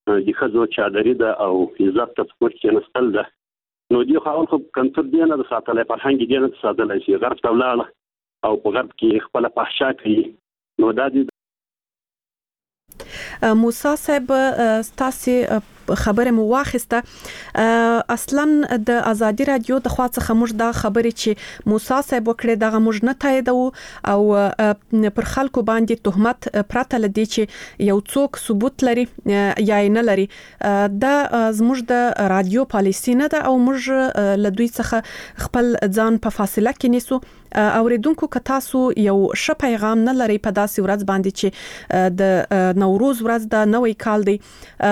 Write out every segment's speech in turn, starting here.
د ښځو چادري ده او عزت ته سپور کېناستل ده. نو دې خاون خو کنټر دی نه د ساتلی، فرهنګ دی نه د ساتلی چې غرب ته ولاړه او په غرب کې خپله فحشا کوي. نو دا دې موسی صاحب ستاسې خبره مو واخیسته. اصلا د ازادي رادیو د خوا څخه موږ دا خبرې چې موسی صاحب وکړي دغه موږ نه تاییدو او پر خلکو باندې تهمت پرته لدی چې یو څوک ثبوت لري یا نه لري. دا زموږ د رادیو پالیسی نه ده او موږ له دوی څخه خپل ځان په فاصله کې نیسو. اوریدونکو که تاسو یو ښه پیغام نه لري په داسې ورځ باندې چې د نوروز ورځ د نوې کال دی،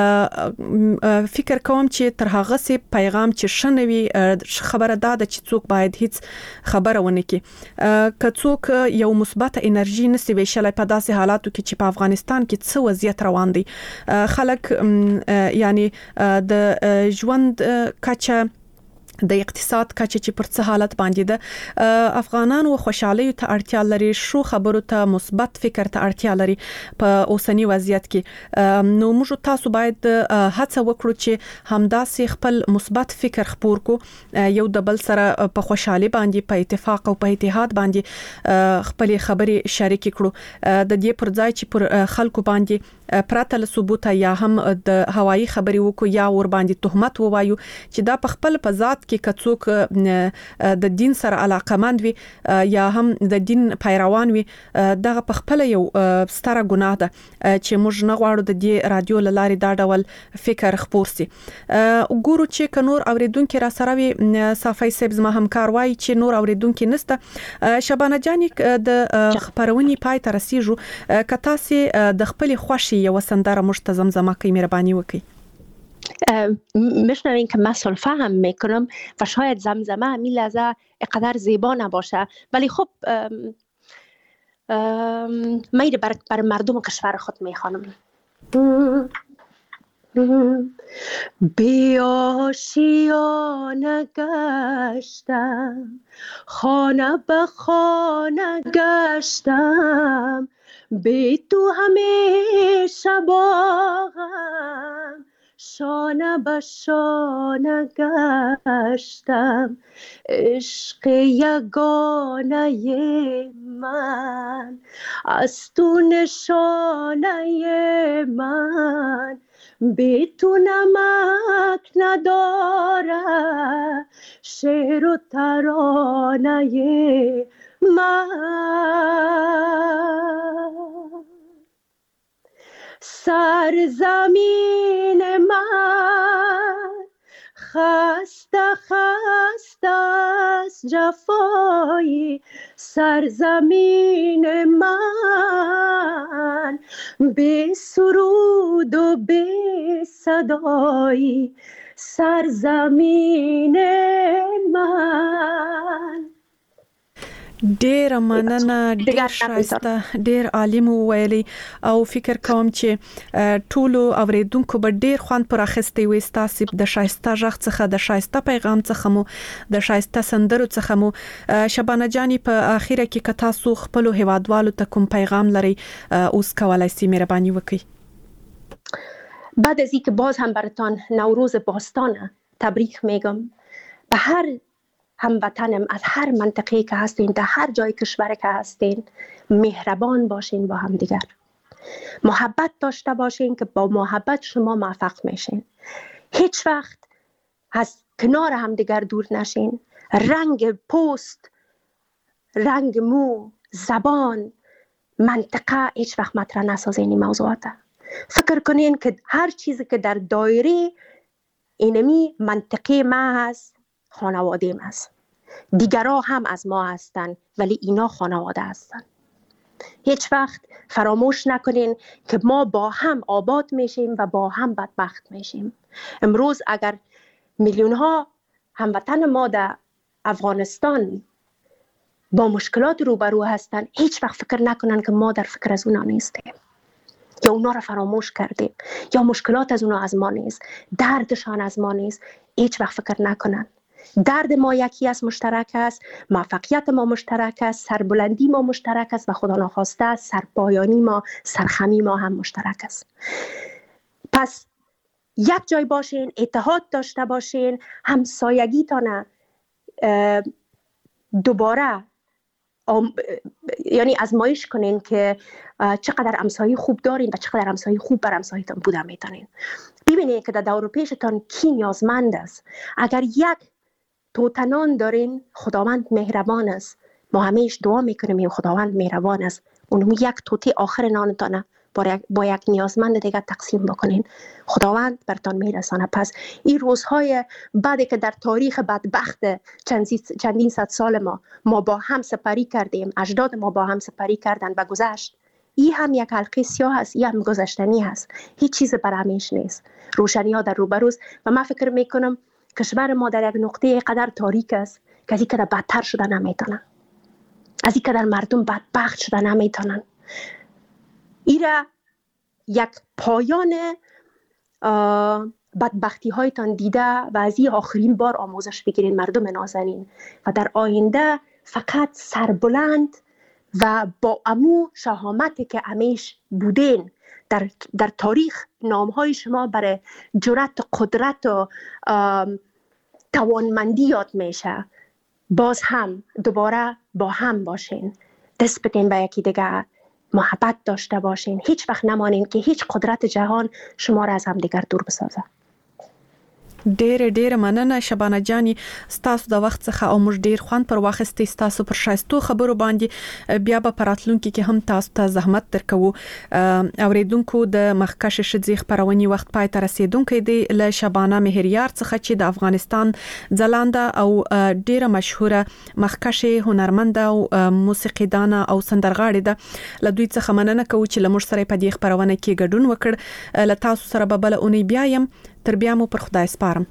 فکر کوم چې تر هغه سي پیغام چې شنوي خبره ده چې څوک باید هیڅ خبره ونه کړي. که څوک یو مثبت انرژي نسی ویشلای په داسې حالاتو کې چې په افغانستان کې څه وضعیت روان دی، خلک یعنی د ژوند کچه د اقتصاد کچه چې پر څه حالت باندې ده، افغانانو خوشحالي ته اړتیا لري، شو خبرو ته مثبت فکر ته اړتیا لري په اوسنی وضعیت کې. نو موږ تاسو باید هڅه وکړو چې همداسې خپل مثبت فکر خپور کو، یو د بل سره په خوشحالي باندې په اتفاق او په اتحاد باندې خپل خبرې شریک کړو، د دې پر ځای چې پر خلکو باندې پراته له ثبوت یا هم د هوایی خبرې وکړو یا ور باندې تهمت ووایو چې دا په خپل په ذات کې کڅوک د دین سره علاقمند وي یا هم د دین پیروان وي، دغه په خپل یو ستره ګناه ده چې موږ نه غواړو د دې رادیو لاري دا ډول فکر خپور سي. وګورو چې کنور اوریدونکو را سره وي، صافي سبز ما همکار وای چې نور اوریدونکو نسته. شبانه جان د خبرونې پای ته رسیدو، کتا سي د خپل خوشي یو سندره مشتزم زما کوي مهرباني وکي. میشنوین که من سلفهم میکنم و شاید زمزمه همین لحظه اقدر زیبا نباشه، ولی خب میره بر مردم کشور خود میخوانم. بیاشیانه گشتم، خانه به خانه گشتم، بی تو همیشه باغم، شانه به شانه گشتم، عشق یگانه من از تو نشانه من، بی تو نمک نداره شعر و ترانه من. سرزمین من خسته خسته از جفایی، سرزمین من بی سرود و بی صدایی، سرزمین من. ډیر مننه، ډیر شایسته، ډیر عالم ویلي او فکر کوم چې ټولو اوریدونکو به ډیر خوان پر اخستې وي ستاسو د شایسته ژغ څخه، د شایسته پیغام څخه مو، د شایسته سندرو څخه مو. شبانه جانی په اخیره کې که تاسو خپل هیوادوالو ته کوم پیغام لري اوس کولای سي مهرباني وکړئ. بعد از اینکه باز هم براتان نوروز باستانه تبریک میگم، به هر هموطنم از هر منطقه که هستین، در هر جای کشور که هستین، مهربان باشین با هم دیگر، محبت داشته باشین که با محبت شما موفق میشین. هیچ وقت از کنار هم دیگر دور نشین. رنگ پوست، رنگ مو، زبان، منطقه هیچ وقت مطرح نسازین این موضوعات. فکر کنین که هر چیزی که در دایره اینمی منطقه ما هست خانواده ما هست، دیگرها هم از ما هستن ولی اینا خانواده هستن. هیچ وقت فراموش نکنین که ما با هم آباد میشیم و با هم بدبخت میشیم. امروز اگر میلیون ها هموطن ما در افغانستان با مشکلات روبرو هستن، هیچ وقت فکر نکنن که ما در فکر از اونا نیستیم یا اونا را فراموش کردیم یا مشکلات از اونا از ما نیست، دردشان از ما نیست. هیچ وقت فکر نکنن. درد ما یکی است، مشترک است، موفقیت ما مشترک است، سربلندی ما مشترک است و خدا ناخواسته سرپایانی ما، سرخمی ما هم مشترک است. پس یک جای باشین، اتحاد داشته باشین، همسایگیتان دوباره یعنی آزمایش کنین که چقدر همسایه خوب دارین و چقدر همسایه خوب بر همسایتان بوده میتونین. ببینید که در دور پیشتان کی نیازمند است. اگر یک توتنان دارین، خداوند مهربان است. ما همیشه دعا میکنیم خداوند مهربان است، اون یک توتی آخر نانتانه با یک نیازمند دیگه تقسیم بکنین، خداوند برتان میرسانه. پس این روزهای بعدی که در تاریخ بدبخت چندین صد سال ما با هم سپری کردیم، اجداد ما با هم سپری کردن و گذشت، این هم یک حلقه سیاه است، این هم گذشتنی است، هیچ چیز بر همیشه نیست. روشنی ها در روبروست و من فکر میکنم کشور ما در یک نقطه قدر تاریک است که از این قدر بدتر شده نمیتونن، از این قدر مردم بدبخت شده نمیتونن. ایره یک پایان بدبختی هایتان دیده و از این آخرین بار آموزش بگیرین مردم نازنین و در آینده فقط سربلند و با امو شهامتی که همیش بودین در تاریخ نامهای شما برای جرأت و قدرت و توانمندی یاد میشه. باز هم دوباره با هم باشین، دست بدین به یکی دیگه، محبت داشته باشین، هیچ وقت نمانین که هیچ قدرت جهان شما را از هم دیگر دور بسازه. ډېر مننه شبانه جاني، ستاسو د وخت څخه او موږ ډېر خوند پر واخستې ستاسو پر شایستو خبرو باندې. بیا به پراتلونکو کې هم تاسو ته زحمت درکو. اوریدونکو د مخکش شذې خبرونی وخت پای ته رسیدونکو دی له شبانه مهریار څخه چې د افغانستان ځلانده او ډېر مشهوره مخکش هنرمند او موسیقیدانه او سندرغاړې ده. له دوی څخه مننه کوو چې لمر سره په دې خبرونه کې ګډون وکړ. له تاسو سره به بل اونۍ بیا یم، تر بیا مو پر خدای سپارم.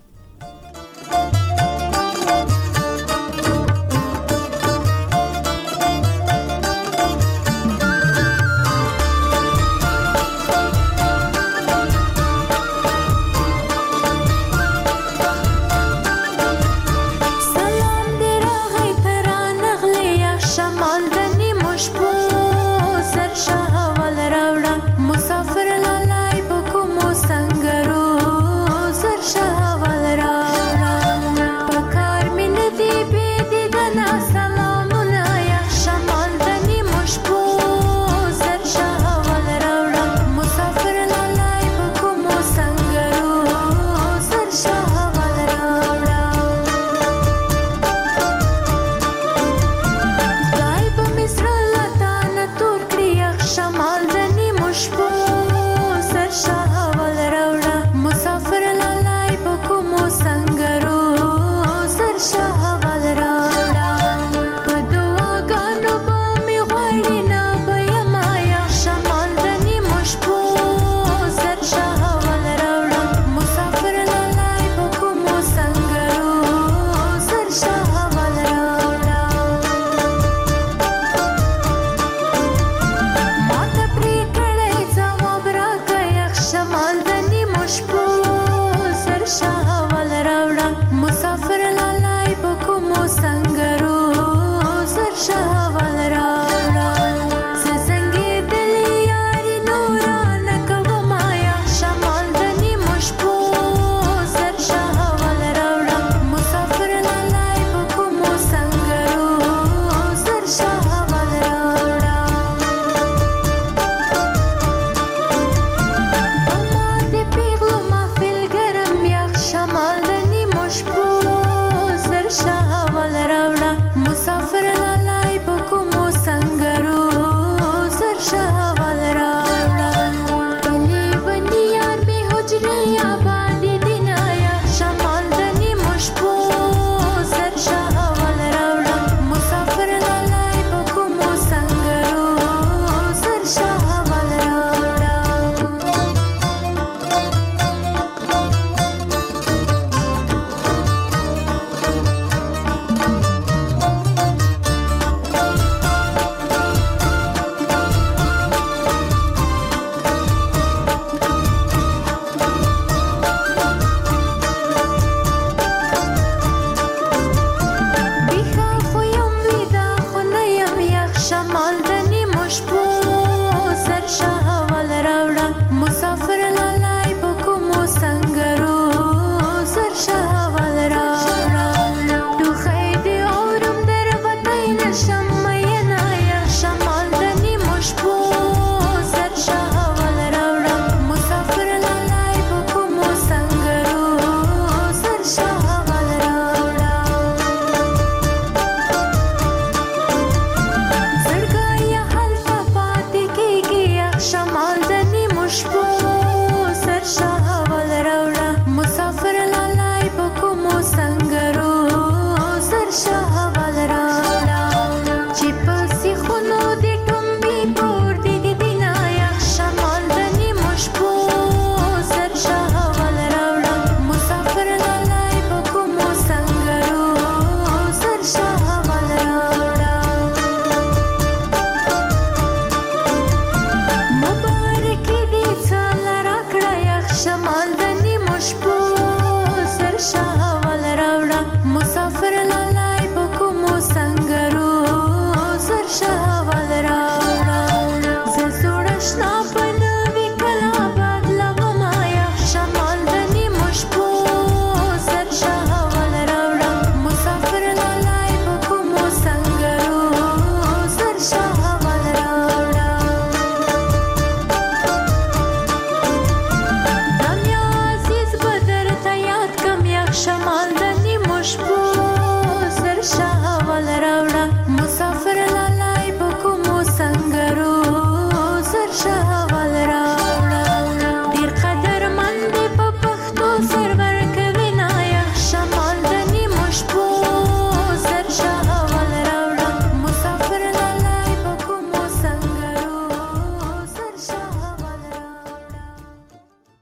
مسافر لاله په کومو سنگرو زر شاول باش